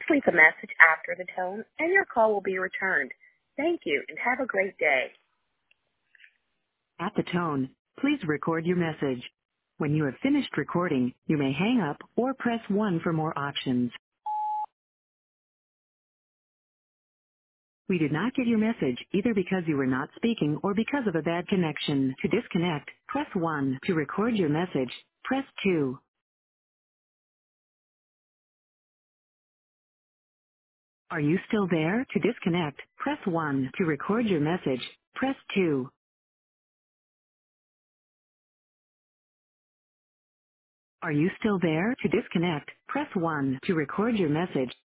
leave a message after the tone, and your call will be returned. Thank you, and have a great day. At the tone, please record your message. When you have finished recording, you may hang up or press 1 for more options. We did not get your message either because you were not speaking or because of a bad connection. To disconnect, press 1. To record your message, press 2. Are you still there? To disconnect, press 1. To record your message, press 2. Are you still there? To disconnect, press 1. To record your message,